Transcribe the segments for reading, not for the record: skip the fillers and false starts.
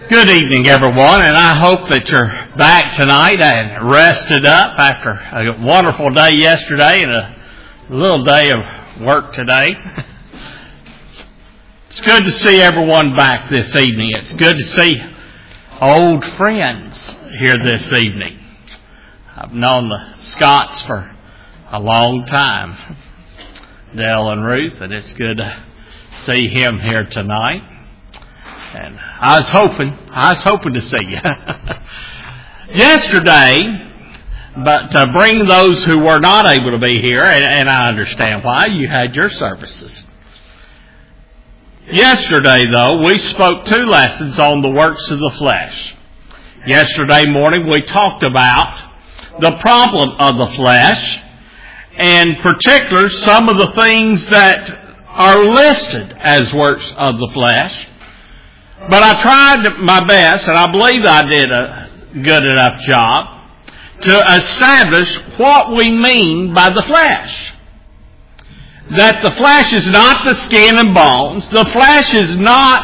Good evening, everyone, and I hope that you're back tonight and rested up after a wonderful day yesterday and a little day of work today. It's good to see everyone back this evening. It's good to see old friends here this evening. I've known the Scotts for a long time, Dale and Ruth, and it's good to see him here tonight. And I was hoping to see you yesterday, but to bring those who were not able to be here, and I understand why, you had your services. Yesterday, though, we spoke 2 lessons on the works of the flesh. Yesterday morning, we talked about the problem of the flesh, and in particular, some of the things that are listed as works of the flesh. But I tried my best, and I believe I did a good enough job, to establish what we mean by the flesh. That the flesh is not the skin and bones. The flesh is not,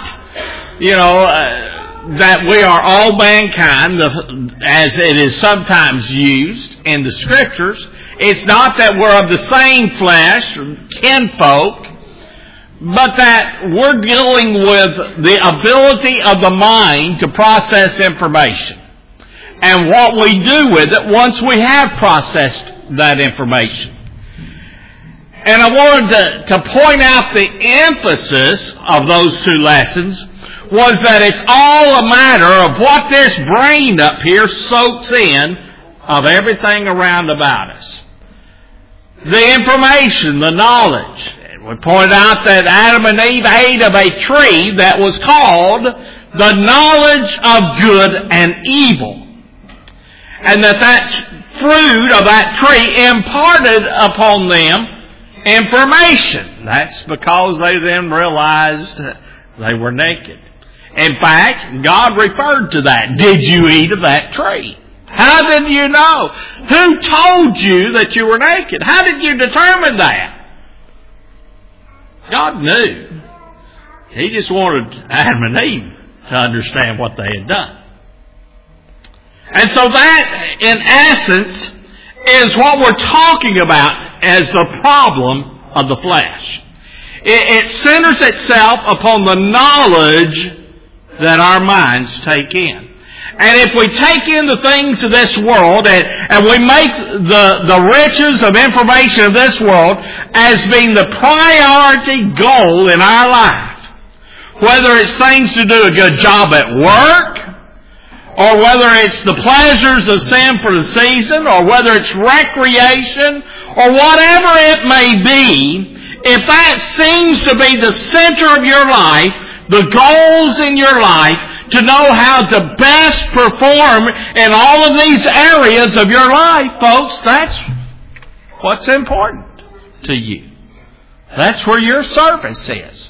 that we are all mankind, as it is sometimes used in the Scriptures. It's not that we're of the same flesh, kinfolk, but that we're dealing with the ability of the mind to process information and what we do with it once we have processed that information. And I wanted to point out the emphasis of those 2 lessons was that it's all a matter of what this brain up here soaks in of everything around about us. The information, the knowledge. We pointed out that Adam and Eve ate of a tree that was called the knowledge of good and evil. And that fruit of that tree imparted upon them information. That's because they then realized they were naked. In fact, God referred to that. Did you eat of that tree? How did you know? Who told you that you were naked? How did you determine that? God knew. He just wanted Adam and Eve to understand what they had done. And so that, in essence, is what we're talking about as the problem of the flesh. It centers itself upon the knowledge that our minds take in. And if we take in the things of this world and we make the riches of information of this world as being the priority goal in our life, whether it's things to do a good job at work, or whether it's the pleasures of sin for the season, or whether it's recreation, or whatever it may be, if that seems to be the center of your life, the goals in your life, to know how to best perform in all of these areas of your life, folks, that's what's important to you. That's where your service is.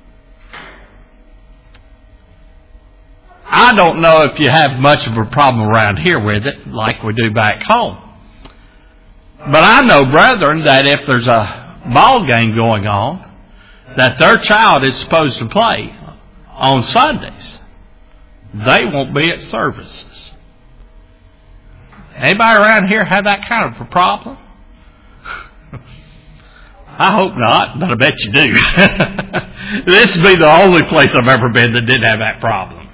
I don't know if you have much of a problem around here with it, like we do back home. But I know, brethren, that if there's a ball game going on, that their child is supposed to play on Sundays, they won't be at services. Anybody around here have that kind of a problem? I hope not, but I bet you do. This would be the only place I've ever been that didn't have that problem.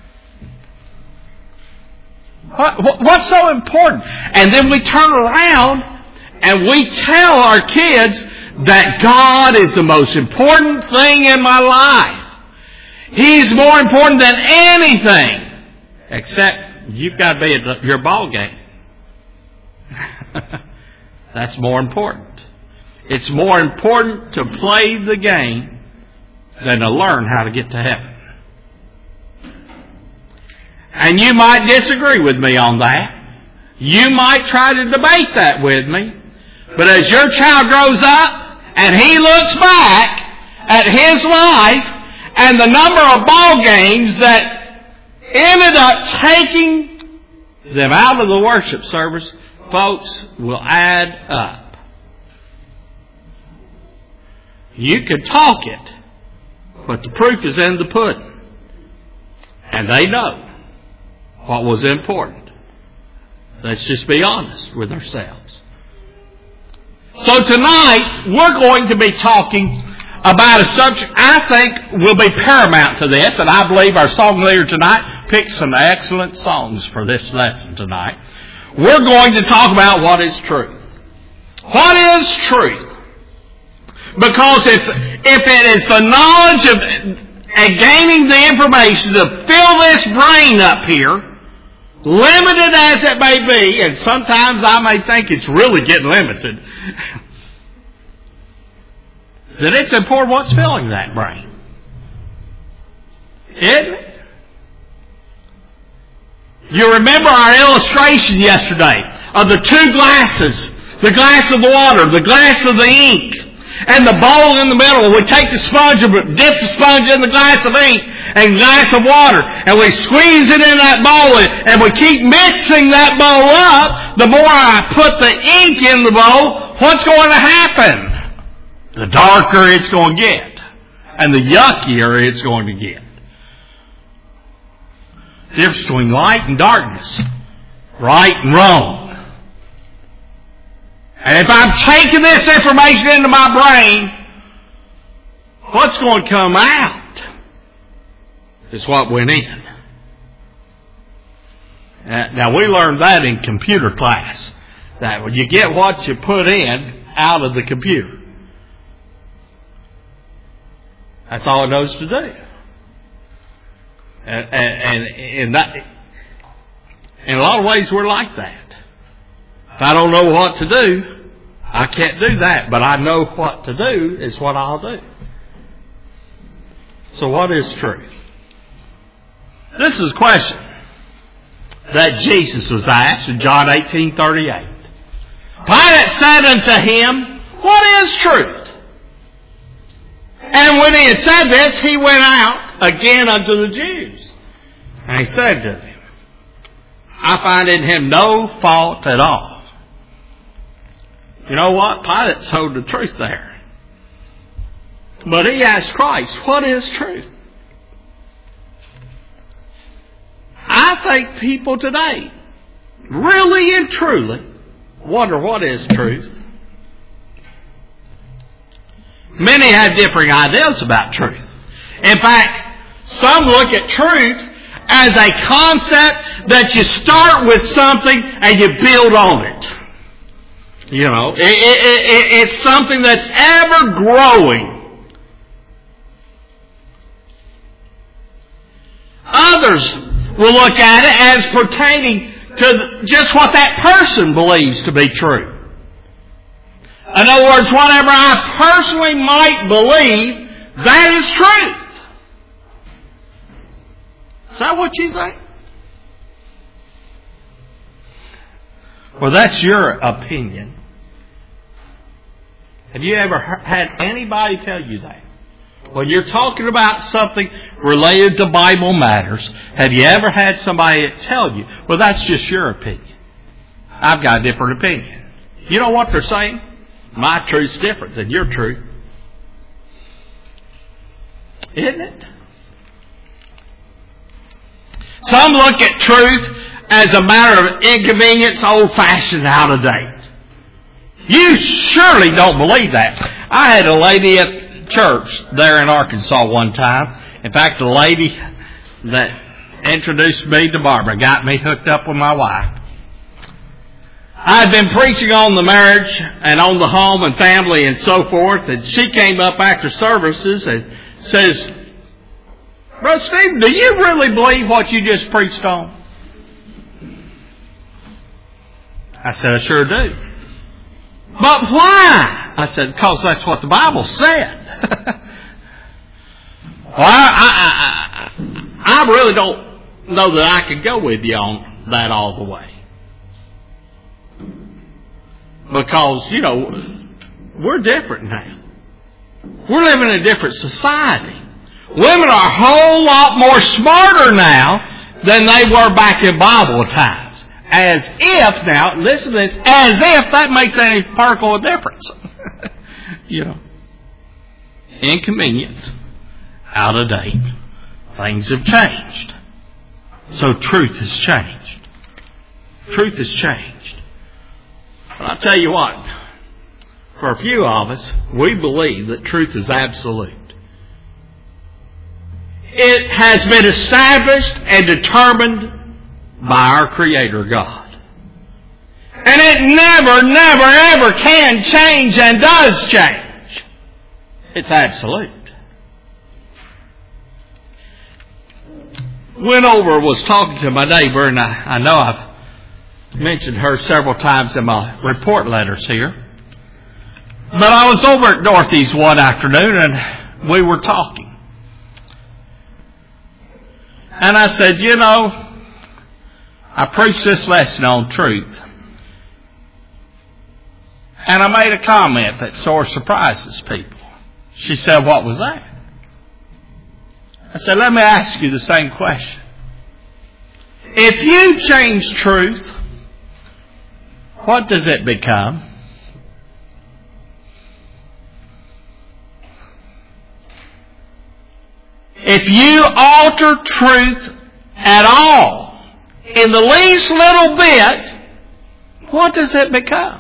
What's so important? And then we turn around and we tell our kids that God is the most important thing in my life. He's more important than anything, except you've got to be at your ball game. That's more important. It's more important to play the game than to learn how to get to heaven. And you might disagree with me on that. You might try to debate that with me. But as your child grows up and he looks back at his life, and the number of ball games that ended up taking them out of the worship service, folks, will add up. You could talk it, but the proof is in the pudding. And they know what was important. Let's just be honest with ourselves. So tonight, we're going to be talking about a subject I think will be paramount to this, and I believe our song leader tonight picked some excellent songs for this lesson tonight. We're going to talk about what is truth. What is truth? Because if it is the knowledge of and gaining the information to fill this brain up here, limited as it may be, and sometimes I may think it's really getting limited, then it's important what's filling that brain. Isn't it? You remember our illustration yesterday of the two glasses, the glass of water, the glass of the ink, and the bowl in the middle. We take the sponge and dip the sponge in the glass of ink and glass of water, and we squeeze it in that bowl, and we keep mixing that bowl up. The more I put the ink in the bowl, what's going to happen? The darker it's going to get, and the yuckier it's going to get. The difference between light and darkness, right and wrong. And if I'm taking this information into my brain, what's going to come out is what went in. Now, we learned that in computer class, that when you get what you put in out of the computer. That's all it knows to do. And in a lot of ways, we're like that. If I don't know what to do, I can't do that. But I know what to do is what I'll do. So what is truth? This is a question that Jesus was asked in John 18:38. Pilate said unto him, what is truth? And when he had said this, he went out again unto the Jews. And he said to them, I find in him no fault at all. You know what? Pilate told the truth there. But he asked Christ, what is truth? I think people today really and truly wonder what is truth. Many have differing ideas about truth. In fact, some look at truth as a concept that you start with something and you build on it. You know, it's something that's ever growing. Others will look at it as pertaining to just what that person believes to be true. In other words, whatever I personally might believe, that is truth. Is that what you think? Well, that's your opinion. Have you ever had anybody tell you that? When you're talking about something related to Bible matters, have you ever had somebody tell you, well, that's just your opinion. I've got a different opinion. You know what they're saying? My truth's different than your truth. Isn't it? Some look at truth as a matter of inconvenience, old-fashioned, out of date. You surely don't believe that. I had a lady at church there in Arkansas one time. In fact, the lady that introduced me to Barbara got me hooked up with my wife. I had been preaching on the marriage and on the home and family and so forth, and she came up after services and says, Brother Stephen, do you really believe what you just preached on? I said, I sure do. But why? I said, because that's what the Bible said. Well, I really don't know that I could go with you on that all the way. Because, you know, we're different now. We're living in a different society. Women are a whole lot more smarter now than they were back in Bible times. As if, now, listen to this, as if that makes any particle of difference. You know. Inconvenient. Out of date. Things have changed. So truth has changed. Truth has changed. But I'll tell you what, for a few of us, we believe that truth is absolute. It has been established and determined by our Creator God. And it never, ever can change and does change. It's absolute. Was talking to my neighbor, and I know I've mentioned her several times in my report letters here. But I was over at Dorothy's one afternoon, and we were talking. And I said, I preached this lesson on truth. And I made a comment that sort of surprises people. She said, what was that? I said, let me ask you the same question. If you change truth, what does it become? If you alter truth at all, in the least little bit, what does it become?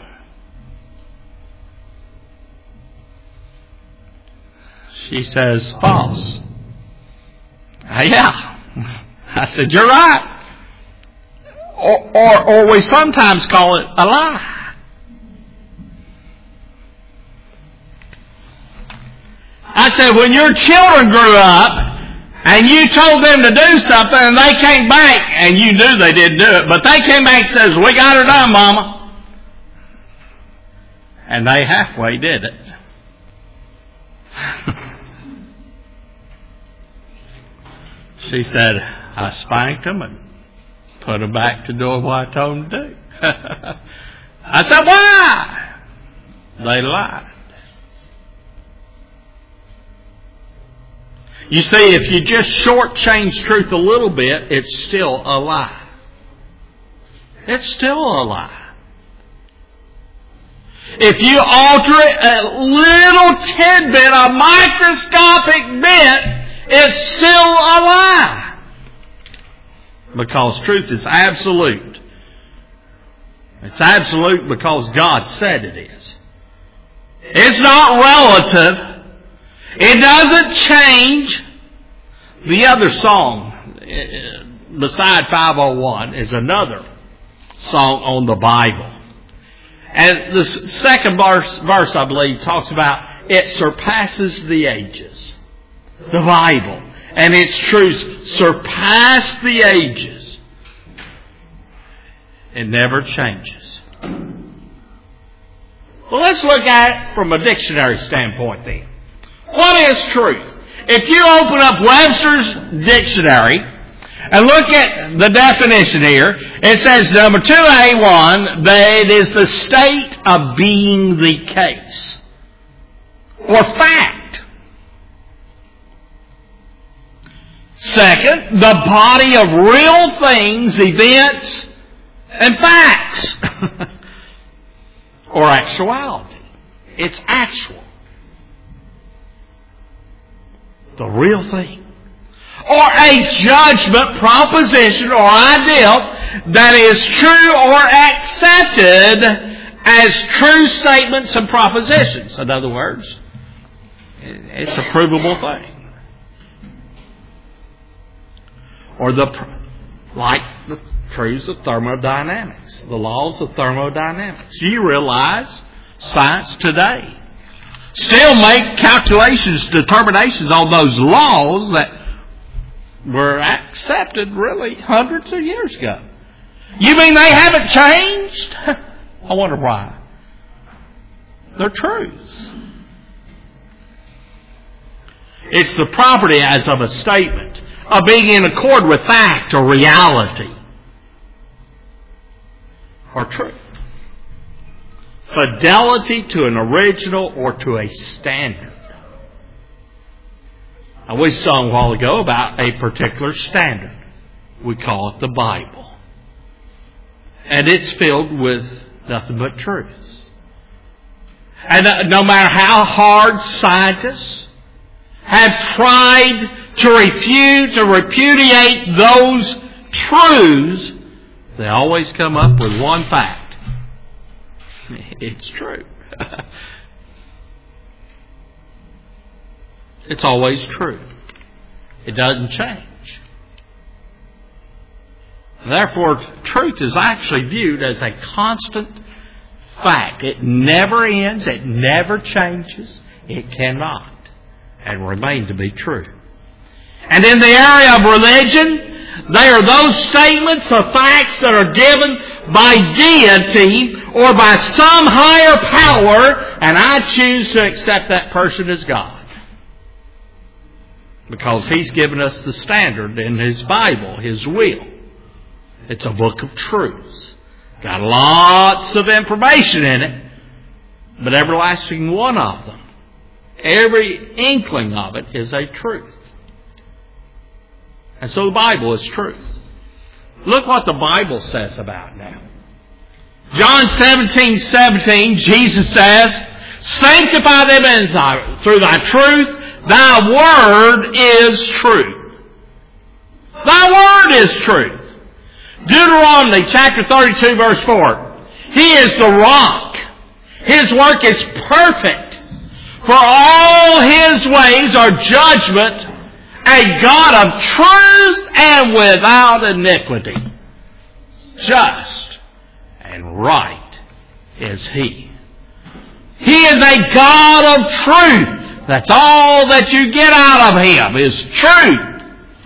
She says, false. Yeah. I said, you're right. Or we sometimes call it a lie. I said, when your children grew up and you told them to do something and they came back and you knew they didn't do it, but they came back and says, we got her done, Mama. And they halfway did it. She said, I spanked them and put them back to doing what I told them to do. I said, why? They lied. You see, if you just shortchange truth a little bit, it's still a lie. It's still a lie. If you alter it a little tidbit, a microscopic bit, it's still a lie. Because truth is absolute. It's absolute because God said it is. It's not relative. It doesn't change. The other song, beside 501, is another song on the Bible. And the second verse, I believe, talks about it surpasses the ages. The Bible and its truths surpass the ages. It never changes. Well, let's look at it from a dictionary standpoint then. What is truth? If you open up Webster's dictionary and look at the definition here, it says number 2A1, that it is the state of being the case or fact. Second, the body of real things, events, and facts. Or actuality. It's actual. The real thing. Or a judgment, proposition, or idea that is true or accepted as true statements and propositions. In other words, it's a provable thing. Or like the truths of thermodynamics, the laws of thermodynamics. You realize science today still make calculations, determinations on those laws that were accepted really hundreds of years ago. You mean they haven't changed? I wonder why. They're truths. It's the property as of a statement of being in accord with fact or reality or truth. Fidelity to an original or to a standard. Now, we sung a while ago about a particular standard. We call it the Bible. And it's filled with nothing but truths. And no matter how hard scientists have tried to refute, to repudiate those truths, they always come up with one fact. It's true. It's always true. It doesn't change. Therefore, truth is actually viewed as a constant fact. It never ends. It never changes. It cannot and remain to be true. And in the area of religion, they are those statements of facts that are given by deity or by some higher power, and I choose to accept that person as God. Because He's given us the standard in His Bible, His will. It's a book of truths. Got lots of information in it, but every last one of them, every inkling of it is a truth. And so the Bible is truth. Look what the Bible says about it now. John 17:17, Jesus says, "Sanctify them through thy truth. Thy word is truth." Thy word is truth. Deuteronomy chapter 32 verse 4. He is the rock. His work is perfect. For all His ways are judgment, a God of truth and without iniquity. Just and right is He. He is a God of truth. That's all that you get out of Him is truth.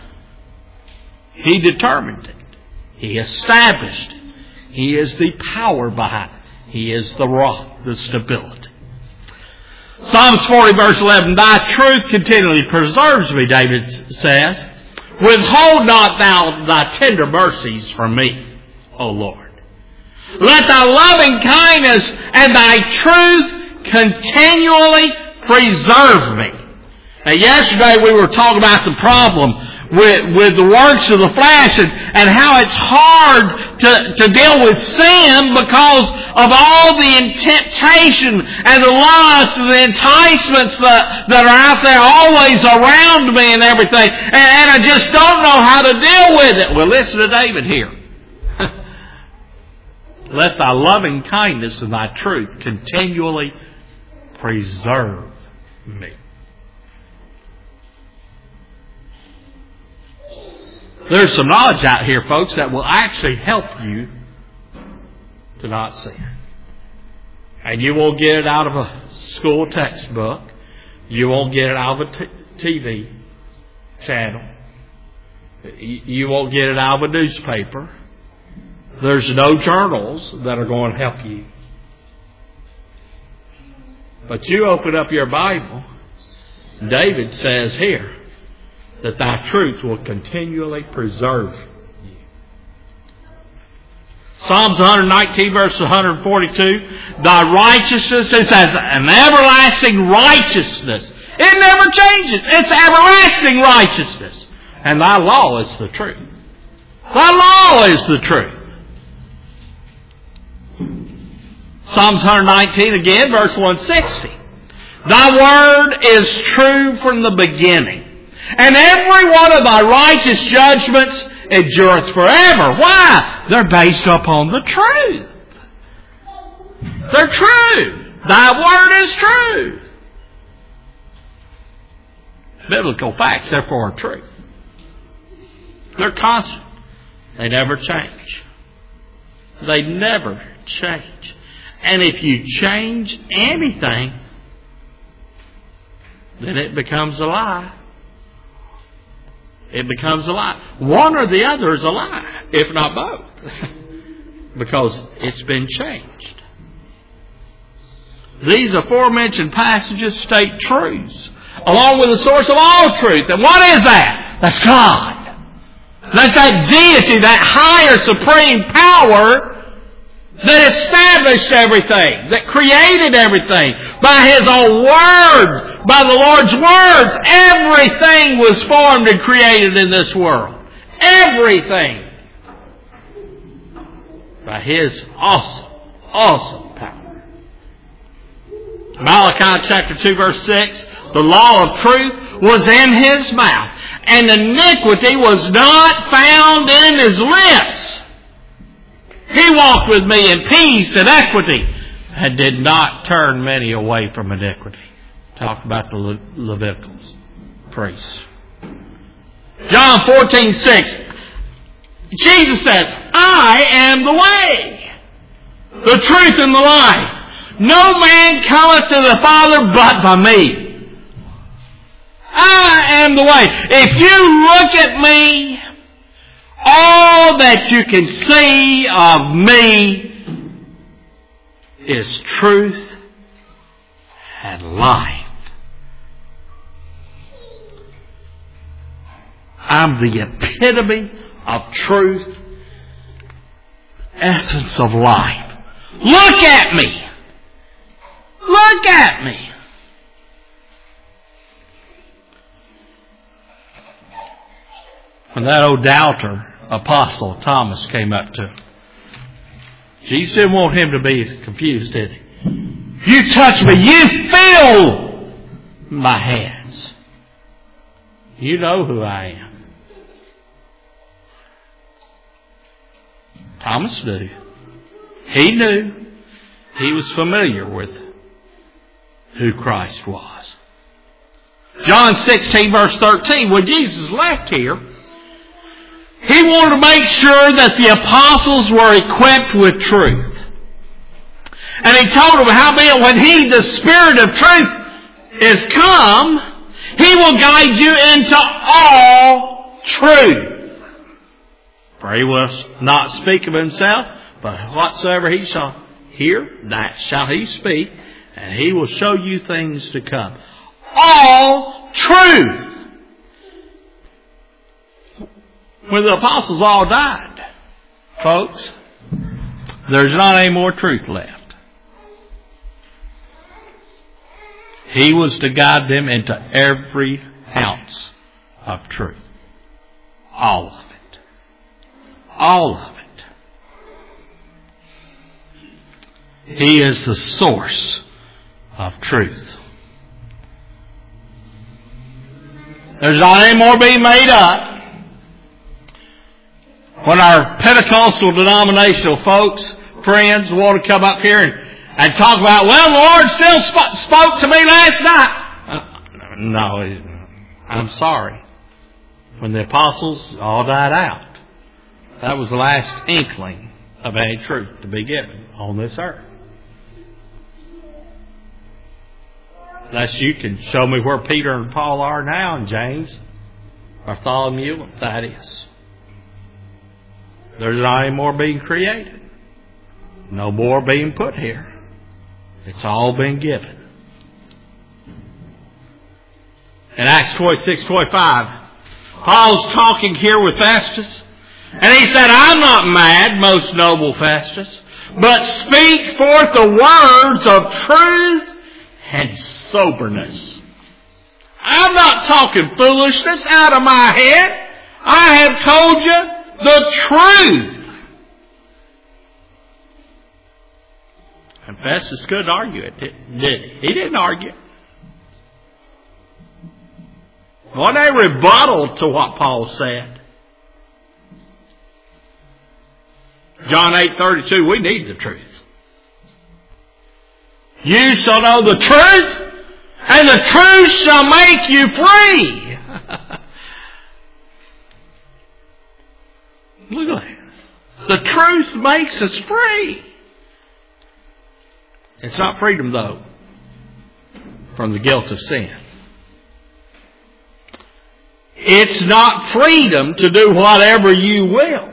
He determined it. He established it. He is the power behind it. He is the rock, the stability. Psalms 40 verse 11, "Thy truth continually preserves me," David says. "Withhold not thou thy tender mercies from me, O Lord. Let thy loving kindness and thy truth continually preserve me." Now, yesterday we were talking about the problem with the works of the flesh and how it's hard to deal with sin because of all the temptation and the lust and the enticements that are out there always around me and everything. And I just don't know how to deal with it. Well, listen to David here. Let thy loving kindness and thy truth continually preserve me. There's some knowledge out here, folks, that will actually help you to not sin. And you won't get it out of a school textbook. You won't get it out of a TV channel. You won't get it out of a newspaper. There's no journals that are going to help you. But you open up your Bible, David says here that thy truth will continually preserve you. Psalms 119 verse 142, "Thy righteousness is as an everlasting righteousness." It never changes. It's everlasting righteousness. And thy law is the truth. Thy law is the truth. Psalms 119 again, verse 160. "Thy word is true from the beginning, and every one of thy righteous judgments endureth forever." Why? They're based upon the truth. They're true. Thy word is truth. Biblical facts, therefore, are truth. They're constant. They never change. They never change. And if you change anything, then it becomes a lie. It becomes a lie. One or the other is a lie, if not both. Because it's been changed. These aforementioned passages state truths, along with the source of all truth. And what is that? That's God. That's that deity, that higher supreme power that established everything, that created everything by His own Word, by the Lord's words. Everything was formed and created in this world. Everything. By His awesome power. Malachi chapter 2 verse 6, "The law of truth was in his mouth, and iniquity was not found in his lips. He walked with me in peace and equity, and did not turn many away from iniquity. Talk about the Levitical priests. John 14:6. Jesus says, I am the way, the truth, and the life. No man cometh to the Father but by me. I am the way. If you look at me, all that you can see of me is truth and life. I'm the epitome of truth, essence of life. Look at me. Look at me. When that old doubter, apostle Thomas, came up to him, Jesus didn't want him to be confused, did he? You touch me. You feel my hands. You know who I am. Thomas knew. He knew. He was familiar with who Christ was. John 16 verse 13, when Jesus left here, he wanted to make sure that the apostles were equipped with truth. And he told them, howbeit when he, the Spirit of truth, is come, he will guide you into all truth. For he will not speak of himself, but whatsoever he shall hear, that shall he speak, and he will show you things to come. All truth. When the apostles all died, folks, there's not any more truth left. He was to guide them into every ounce of truth. All of it. All of it. He is the source of truth. There's not any more being made up. When our Pentecostal denominational folks, friends, want to come up here and talk about, well, the Lord still spoke to me last night. No, I'm sorry. When the apostles all died out, that was the last inkling of any truth to be given on this earth. Unless you can show me where Peter and Paul are now, and James, Bartholomew, and Thaddeus. There's not any more being created. No more being put here. It's all been given. In Acts 26:25, Paul's talking here with Festus. And he said, I'm not mad, most noble Festus, but speak forth the words of truth and soberness. I'm not talking foolishness out of my head. I have told you the truth. And Festus couldn't argue it, did he? He didn't argue. Wasn't a rebuttal to what Paul said. John 8:32, we need the truth. You shall know the truth, and the truth shall make you free. Look at that. The truth makes us free. It's not freedom, though, from the guilt of sin. It's not freedom to do whatever you will.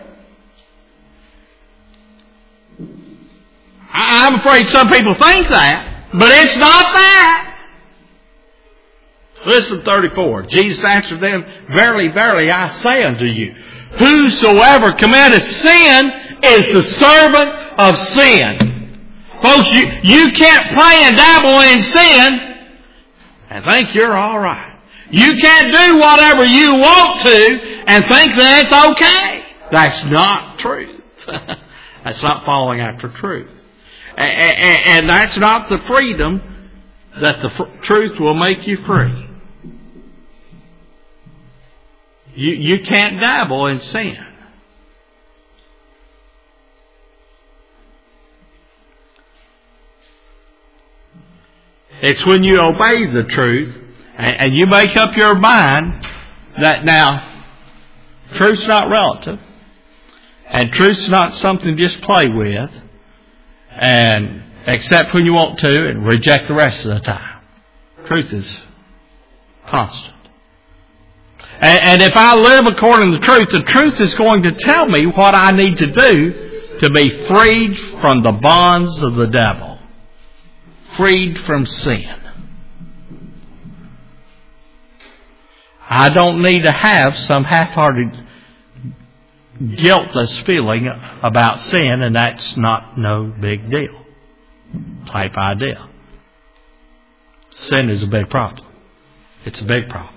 I'm afraid some people think that, but it's not that. Listen, 34. Jesus answered them, Verily, verily, I say unto you, whosoever committeth sin is the servant of sin. Folks, you can't play and dabble in sin and think you're all right. You can't do whatever you want to and think that's okay. That's not truth. That's not following after truth. And that's not the freedom that the truth will make you free. You can't dabble in sin. It's when you obey the truth and you make up your mind that now truth's not relative and truth's not something to just play with and accept when you want to and reject the rest of the time. Truth is constant. And if I live according to the truth is going to tell me what I need to do to be freed from the bonds of the devil. Freed from sin. I don't need to have some half-hearted, guiltless feeling about sin, and that's not no big deal type idea. Sin is a big problem. It's a big problem.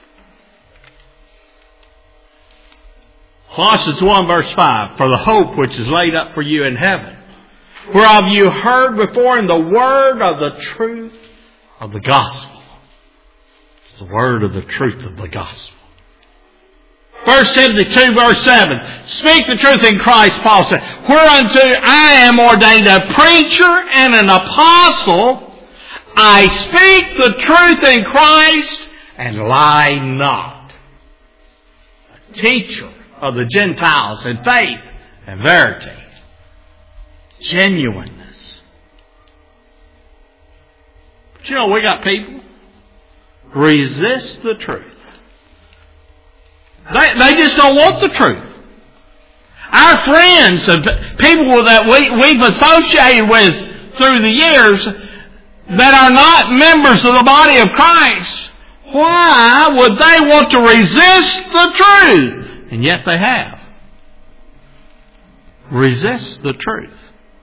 Colossians 1 verse 5, for the hope which is laid up for you in heaven, whereof you heard before in the word of the truth of the gospel. It's the word of the truth of the gospel. 1 Timothy 2 verse 7, speak the truth in Christ, Paul said, whereunto I am ordained a preacher and an apostle. I speak the truth in Christ and lie not. A teacher of the Gentiles in faith and verity. Genuineness. But you know, we got people resist the truth. They just don't want the truth. Our friends, people that we've associated with through the years that are not members of the body of Christ, why would they want to resist the truth? And yet they have. Resist the truth.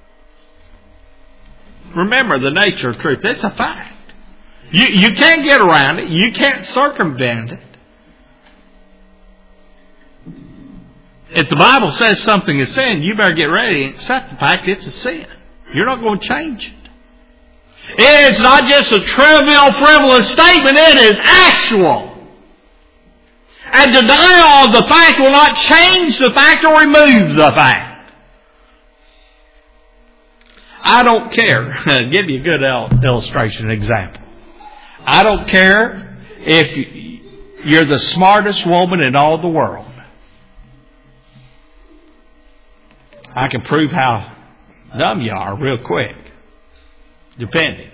Remember the nature of truth. It's a fact. You can't get around it. You can't circumvent it. If the Bible says something is sin, you better get ready and accept the fact it's a sin. You're not going to change it. It's not just a trivial, frivolous statement. It is actual. And denial of the fact will not change the fact or remove the fact. I don't care. I'll give you a good illustration, example. I don't care if you're the smartest woman in all the world. I can prove how dumb you are real quick. Depending.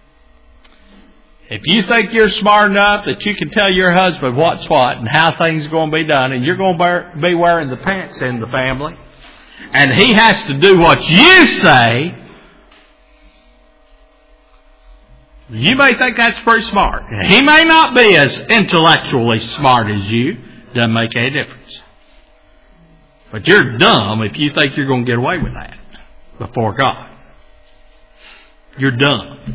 If you think you're smart enough that you can tell your husband what's what and how things are going to be done, and you're going to be wearing the pants in the family, and he has to do what you say, you may think that's pretty smart. He may not be as intellectually smart as you. Doesn't make any difference. But you're dumb if you think you're going to get away with that before God. You're dumb.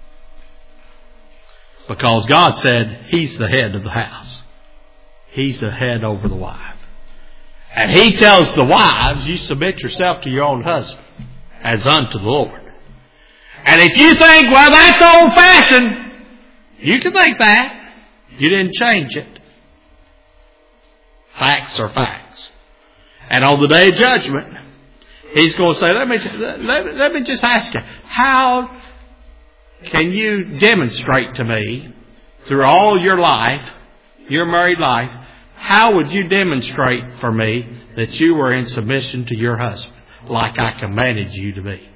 Because God said He's the head of the house. He's the head over the wife. And He tells the wives, you submit yourself to your own husband as unto the Lord. And if you think, well, that's old-fashioned, you can think that. You didn't change it. Facts are facts. And on the day of judgment, He's going to say, let me just ask you, how can you demonstrate to me through all your life, your married life, how would you demonstrate for me that you were in submission to your husband like I commanded you to be?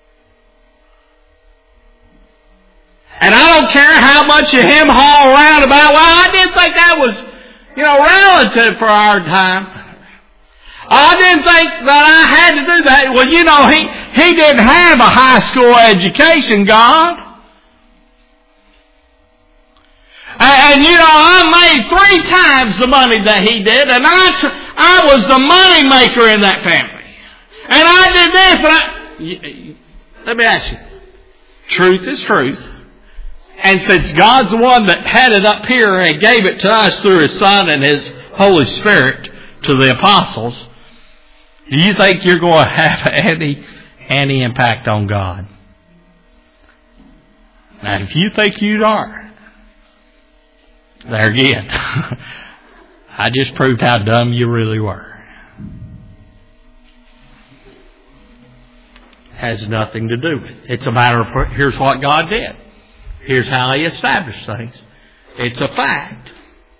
And I don't care how much you hem-haw around about, well, I didn't think that was, relative for our time. I didn't think that I had to do that. Well, he didn't have a high school education, God. And I made 3 times the money that he did, and I was the money maker in that family. And I did this, let me ask you. Truth is truth. And since God's the one that had it up here and gave it to us through His Son and His Holy Spirit to the apostles, do you think you're going to have any impact on God? Now, if you think you are, there again, I just proved how dumb you really were. Has nothing to do with it. It's a matter of, here's what God did. Here's how He established things. It's a fact.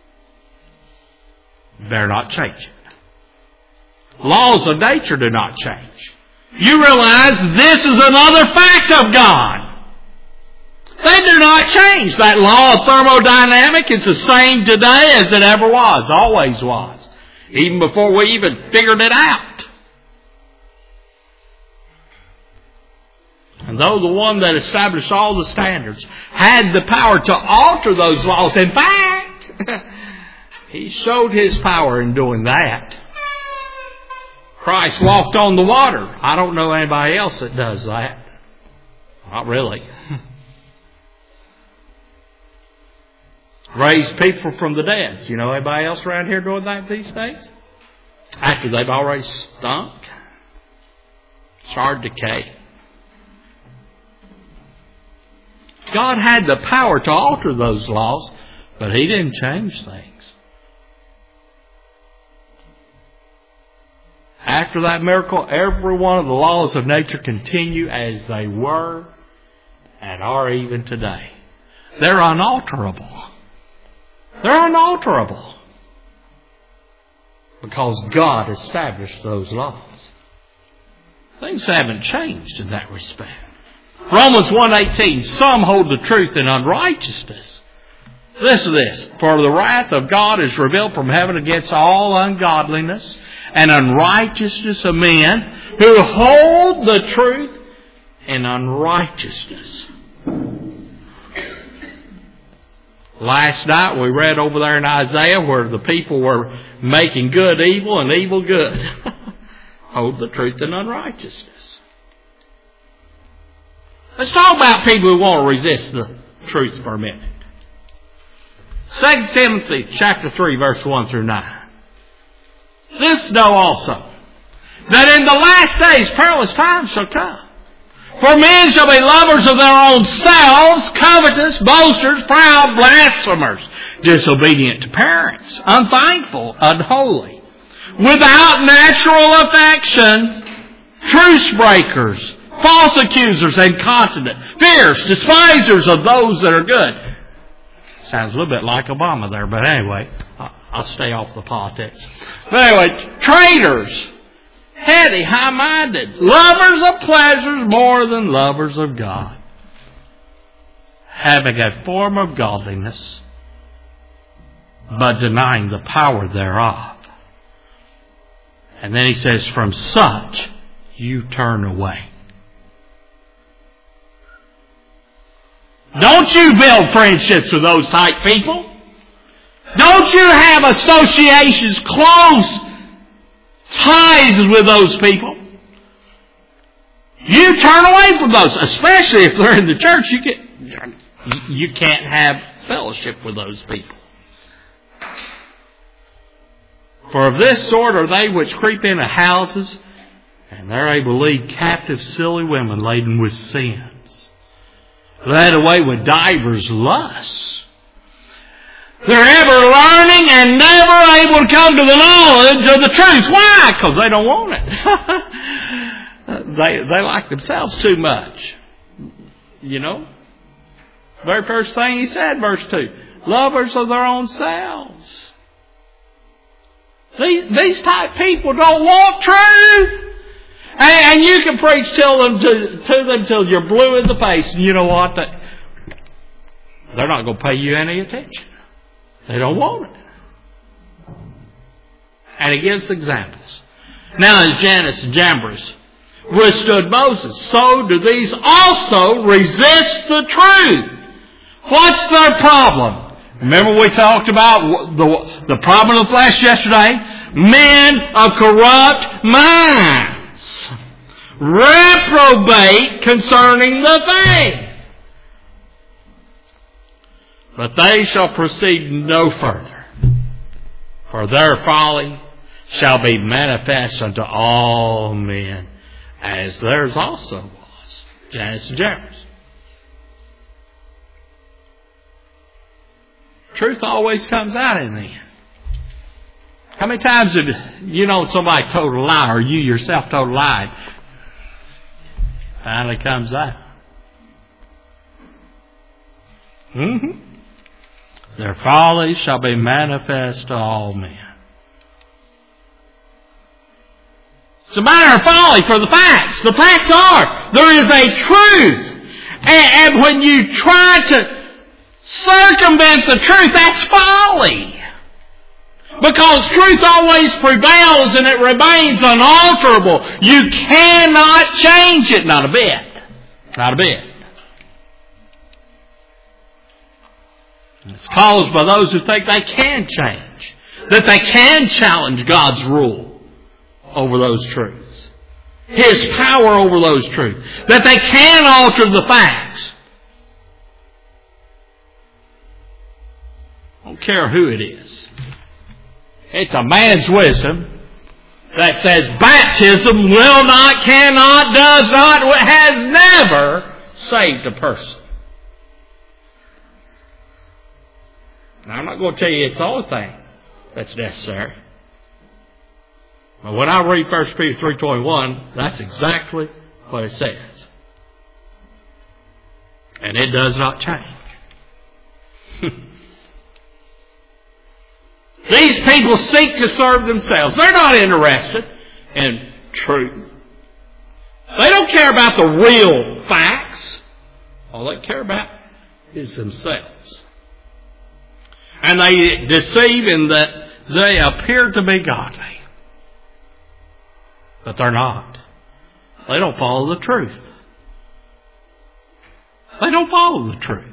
They're not changing. Laws of nature do not change. You realize this is another fact of God. They do not change. That law of thermodynamics is the same today as it ever was, always was, even before we even figured it out. And though the one that established all the standards had the power to alter those laws, in fact, He showed His power in doing that. Christ walked on the water. I don't know anybody else that does that. Not really. Raised people from the dead. You know anybody else around here doing that these days? After they've already stunk. Charred decay. God had the power to alter those laws, but He didn't change things. After that miracle, every one of the laws of nature continue as they were and are even today. They're unalterable. They're unalterable. Because God established those laws. Things haven't changed in that respect. Romans 1:18, some hold the truth in unrighteousness. Listen to this. For the wrath of God is revealed from heaven against all ungodliness and unrighteousness of men who hold the truth in unrighteousness. Last night we read over there in Isaiah where the people were making good evil and evil good. Hold the truth in unrighteousness. Let's talk about people who want to resist the truth for a minute. 2 Timothy chapter 3 verse 1 through 9. This know also, that in the last days perilous times shall come. For men shall be lovers of their own selves, covetous, boasters, proud, blasphemers, disobedient to parents, unthankful, unholy, without natural affection, truce breakers, false accusers, incontinent, fierce, despisers of those that are good. Sounds a little bit like Obama there, but anyway, I'll stay off the politics. But anyway, traitors, heady, high-minded, lovers of pleasures more than lovers of God, having a form of godliness, but denying the power thereof. And then he says, from such you turn away. Don't you build friendships with those type people. Don't you have associations, close ties with those people. You turn away from those, especially if they're in the church. You can't have fellowship with those people. For of this sort are they which creep into houses, and they're able to lead captive silly women laden with sins, led away with divers lusts. They're ever learning and never able to come to the knowledge of the truth. Why? Because they don't want it. They like themselves too much. You know? Very first thing he said, verse 2. Lovers of their own selves. These type people don't want truth. And you can preach to them till you're blue in the face. And you know what? They're not going to pay you any attention. They don't want it. And he gives examples. Now as Jannes and Jambres withstood Moses, so do these also resist the truth. What's their problem? Remember we talked about the problem of the flesh yesterday? Men of corrupt minds. Reprobate concerning the faith. But they shall proceed no further, for their folly shall be manifest unto all men, as theirs also was. Jannes and Jambres. Truth always comes out in the end. How many times have you know somebody told a lie, or you yourself told a lie? Finally comes out. Their folly shall be manifest to all men. It's a matter of folly for the facts. The facts are, there is a truth. And when you try to circumvent the truth, that's folly. Because truth always prevails and it remains unalterable. You cannot change it. Not a bit. Not a bit. It's caused by those who think they can change. That they can challenge God's rule over those truths. His power over those truths. That they can alter the facts. I don't care who it is. It's a man's wisdom that says baptism will not, cannot, does not, has never saved a person. Now, I'm not going to tell you it's the only thing that's necessary. But when I read 1 Peter 3:21, that's exactly what it says. And it does not change. These people seek to serve themselves. They're not interested in truth. They don't care about the real facts. All they care about is themselves. And they deceive in that they appear to be godly. But they're not. They don't follow the truth. They don't follow the truth.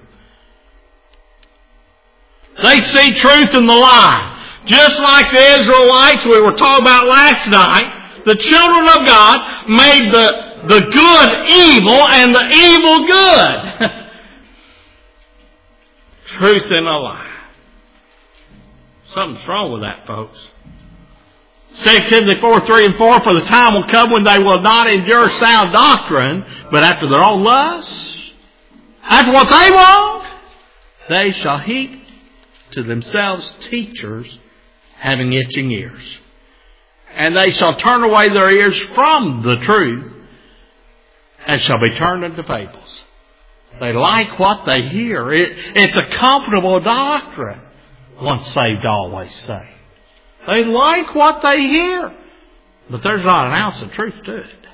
They see truth in the lie. Just like the Israelites we were talking about last night, the children of God made the good evil and the evil good. Truth in a lie. Something's wrong with that, folks. 2 Timothy 4:3-4, for the time will come when they will not endure sound doctrine, but after their own lusts, after what they want, they shall heap to themselves teachers having itching ears. And they shall turn away their ears from the truth and shall be turned into fables. They like what they hear. It's a comfortable doctrine. Once saved, always saved. They like what they hear. But there's not an ounce of truth to it.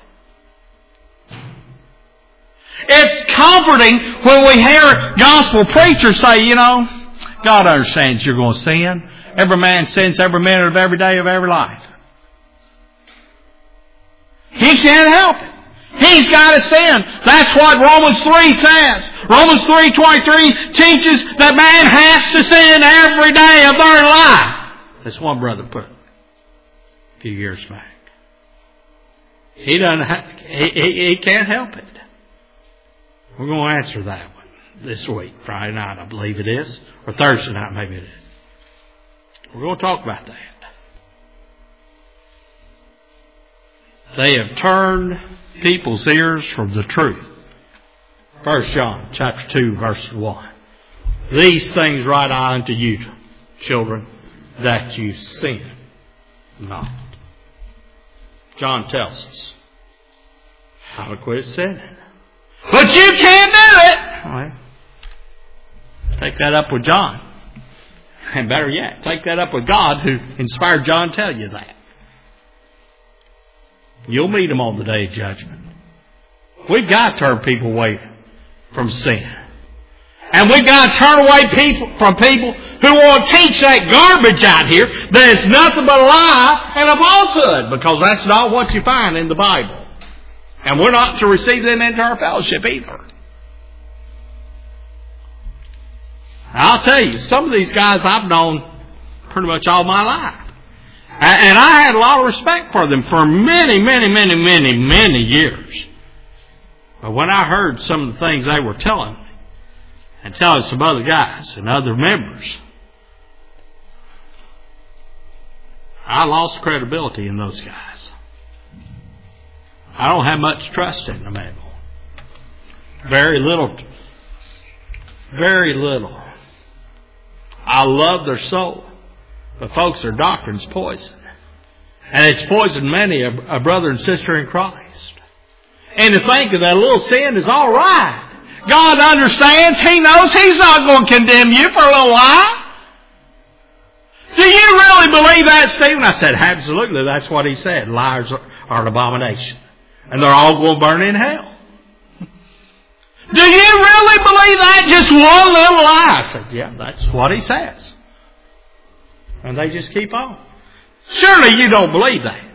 It's comforting when we hear gospel preachers say, you know, God understands you're going to sin. Every man sins every minute of every day of every life. He can't help it. He's got to sin. That's what Romans 3 says. Romans 3:23 teaches that man has to sin every day of their life. That's one brother put a few years back. He can't help it. We're going to answer that one this week, Friday night, I believe it is, or Thursday night, maybe it is. We're going to talk about that. They have turned people's ears from the truth. 1 John chapter 2, verse 1. These things write I unto you, children, that you sin not. John tells us how to quit sinning. But you can't do it! All right. Take that up with John. And better yet, take that up with God who inspired John to tell you that. You'll meet him on the day of judgment. We've got to turn people away from sin. And we've got to turn away from people who want to teach that garbage out here that is nothing but a lie and a falsehood, because that's not what you find in the Bible. And we're not to receive them into our fellowship either. I'll tell you, some of these guys I've known pretty much all my life. And I had a lot of respect for them for many years. But when I heard some of the things they were telling me, and telling some other guys and other members, I lost credibility in those guys. I don't have much trust in them anymore. Very little. Very little. I love their soul. But folks, their doctrine's poison. And it's poisoned many a brother and sister in Christ. And to think that that little sin is all right. God understands. He knows He's not going to condemn you for a little while. Do you really believe that, Stephen? I said, absolutely. That's what he said. Liars are an abomination. And they're all going to burn in hell. Do you really believe that? Just one little lie. I said, yeah, that's what he says. And they just keep on. Surely you don't believe that.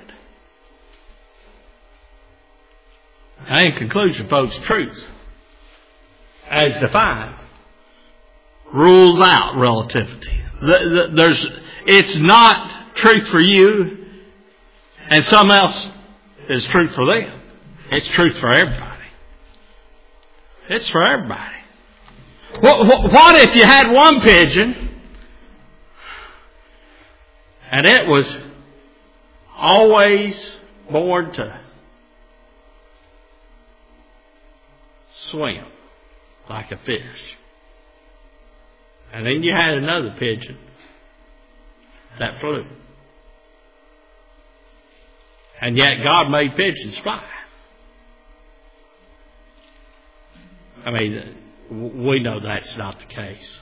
Now, in conclusion, folks, truth, as defined, rules out relativity. It's not truth for you and some else is truth for them. It's truth for everybody. It's for everybody. What if you had one pigeon and it was always born to swim like a fish? And then you had another pigeon that flew. And yet God made pigeons fly. I mean, we know that's not the case.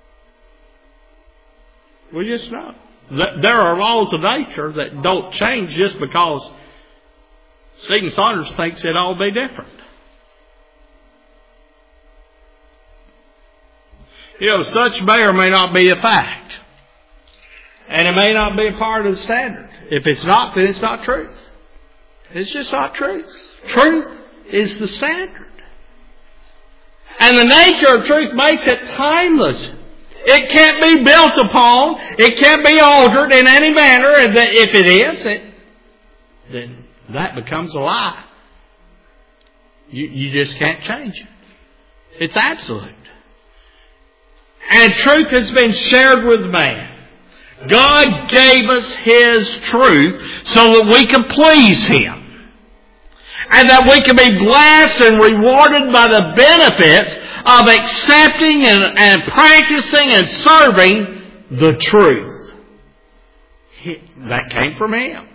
We just know. There are laws of nature that don't change just because Stephen Saunders thinks it all be different. You know, such may or may not be a fact. And it may not be a part of the standard. If it's not, then it's not truth. It's just not truth. Truth is the standard. And the nature of truth makes it timeless. It can't be built upon. It can't be altered in any manner. And if it is, then that becomes a lie. You just can't change it. It's absolute. And truth has been shared with man. God gave us His truth so that we can please Him. And that we can be blessed and rewarded by the benefits of accepting and practicing and serving the truth. That came from Him.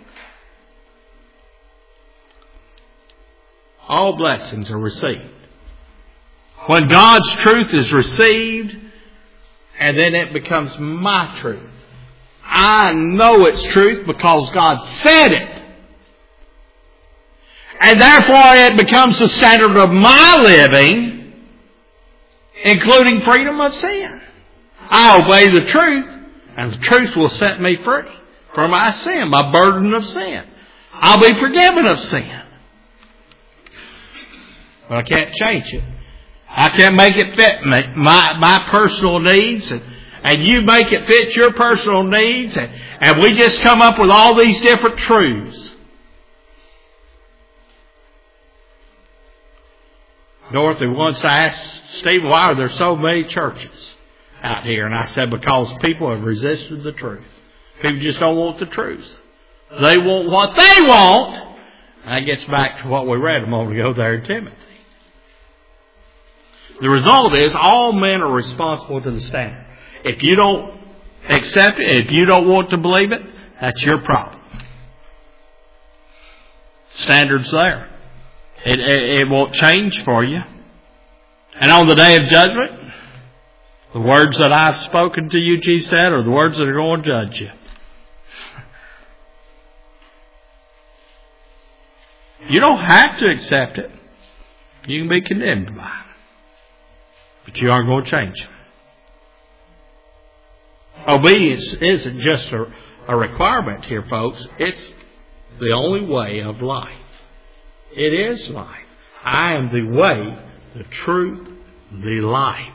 All blessings are received. When God's truth is received, and then it becomes my truth. I know it's truth because God said it. And therefore it becomes the standard of my living, including freedom of sin. I obey the truth, and the truth will set me free from my sin, my burden of sin. I'll be forgiven of sin. But I can't change it. I can't make it fit my personal needs, and you make it fit your personal needs, and we just come up with all these different truths. Dorothy once asked Stephen, why are there so many churches out here? And I said, because people have resisted the truth. People just don't want the truth. They want what they want. And that gets back to what we read a moment ago there in Timothy. The result is all men are responsible to the standard. If you don't accept it, if you don't want to believe it, that's your problem. Standard's there. It won't change for you. And on the day of judgment, the words that I've spoken to you, Jesus said, are the words that are going to judge you. You don't have to accept it. You can be condemned by it. But you aren't going to change it. Obedience isn't just a requirement here, folks. It's the only way of life. It is life. I am the way, the truth, the life.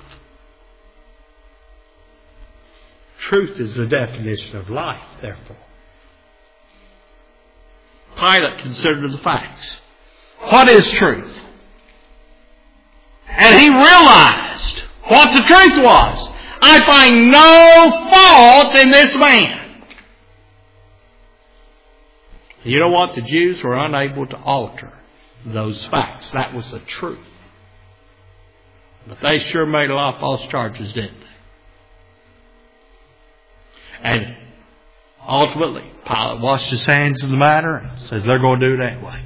Truth is the definition of life, therefore. Pilate considered the facts. What is truth? And he realized what the truth was. I find no fault in this man. You know what? The Jews were unable to alter those facts. That was the truth. But they sure made a lot of false charges, didn't they? And Ultimately, Pilate washed his hands in the matter and says they're going to do it anyway.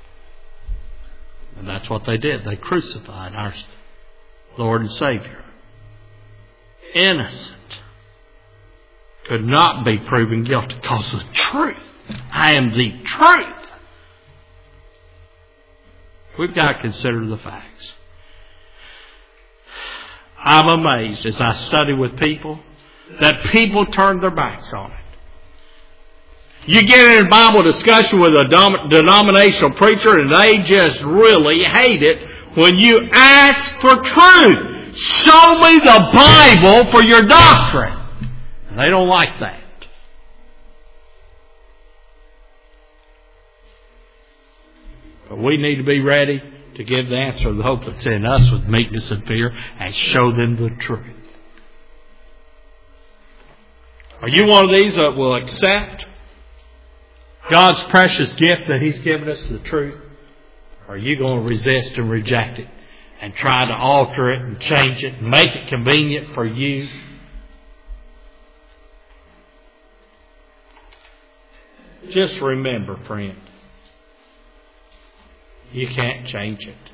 And that's what they did. They crucified our Lord and Savior. Innocent. Could not be proven guilty because of the truth. I am the truth. We've got to consider the facts. I'm amazed as I study with people that people turn their backs on it. You get in a Bible discussion with a denominational preacher and they just really hate it when you ask for truth. Show me the Bible for your doctrine. And they don't like that. But we need to be ready to give the answer of the hope that's in us with meekness and fear and show them the truth. Are you one of these that will accept God's precious gift that He's given us, the truth? Or are you going to resist and reject it and try to alter it and change it and make it convenient for you? Just remember, friend, you can't change it.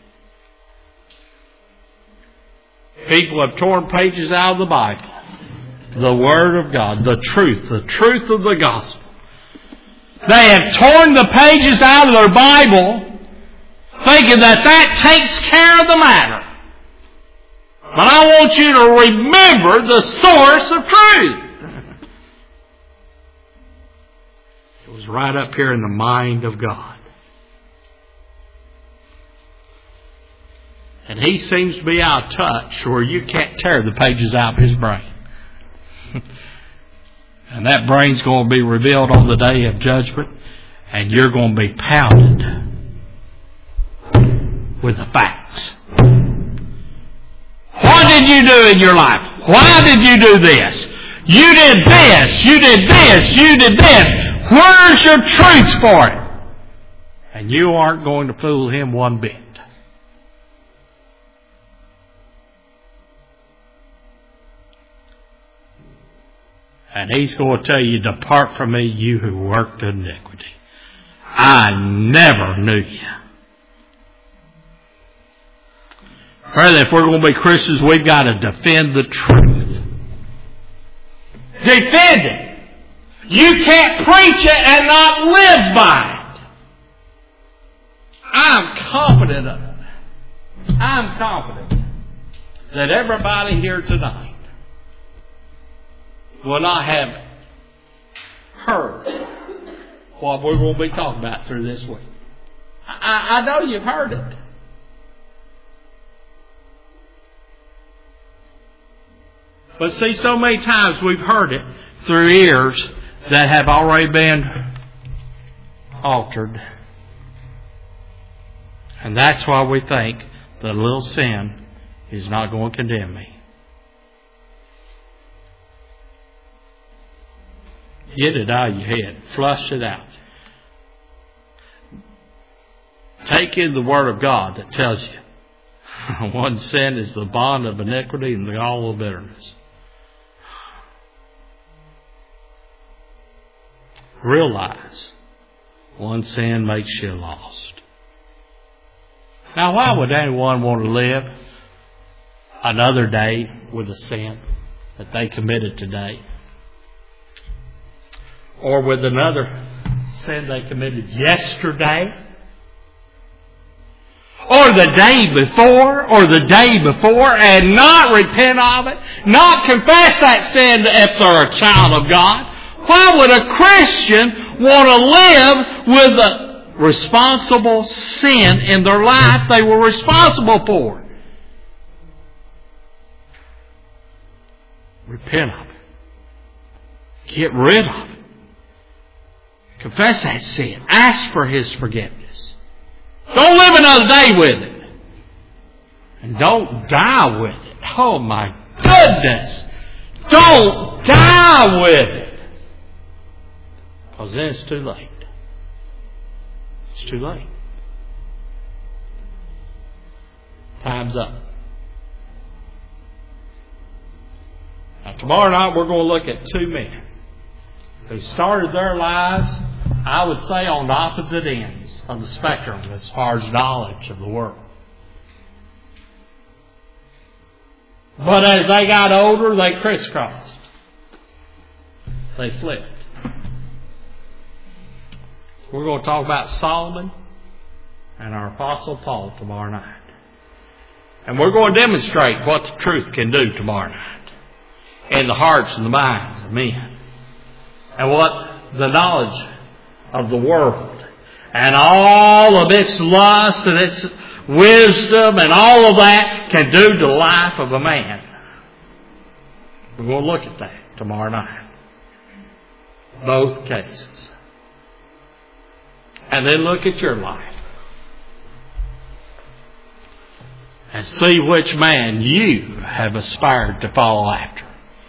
People have torn pages out of the Bible, the Word of God, the truth of the gospel. They have torn the pages out of their Bible thinking that takes care of the matter. But I want you to remember the source of truth. It was right up here in the mind of God. And He seems to be out of touch where you can't tear the pages out of His brain. And that brain's going to be revealed on the day of judgment. And you're going to be pounded with the facts. What did you do in your life? Why did you do this? You did this. You did this. You did this. Where's your truth for it? And you aren't going to fool Him one bit. And He's going to tell you, depart from me, you who worked iniquity. I never knew you. Brother, if we're going to be Christians, we've got to defend the truth. Defend it. You can't preach it and not live by it. I'm confident of it. I'm confident that everybody here tonight will not have heard what we're going to be talking about through this week. I know you've heard it. But see, so many times we've heard it through ears that have already been altered. And that's why we think that a little sin is not going to condemn me. Get it out of your head. Flush it out. Take in the Word of God that tells you one sin is the bond of iniquity and the gall of bitterness. Realize one sin makes you lost. Now, why would anyone want to live another day with a sin that they committed today? Or with another sin they committed yesterday? Or the day before? Or the day before? And not repent of it? Not confess that sin if they're a child of God? Why would a Christian want to live with a responsible sin in their life they were responsible for? Repent of it. Get rid of it. Confess that sin. Ask for His forgiveness. Don't live another day with it. And don't die with it. Oh my goodness. Don't die with it. Because then it's too late. It's too late. Time's up. Now tomorrow night we're going to look at two men who started their lives, I would say, on the opposite ends of the spectrum as far as knowledge of the world. But as they got older, they crisscrossed. They flipped. We're going to talk about Solomon and our Apostle Paul tomorrow night. And we're going to demonstrate what the truth can do tomorrow night in the hearts and the minds of men. And what the knowledge of the world and all of its lust and its wisdom and all of that can do to the life of a man. We're going to look at that tomorrow night. Both cases. And then look at your life. And see which man you have aspired to follow after.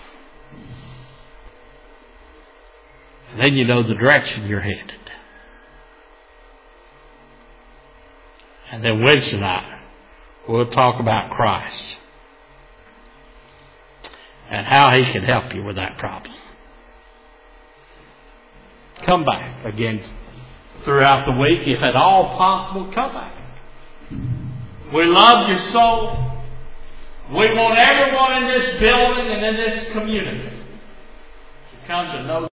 And then you know the direction you're headed. And then Wednesday night, we'll talk about Christ. And how He can help you with that problem. Come back again throughout the week. If at all possible, come back. We love your soul. We want everyone in this building and in this community to come to know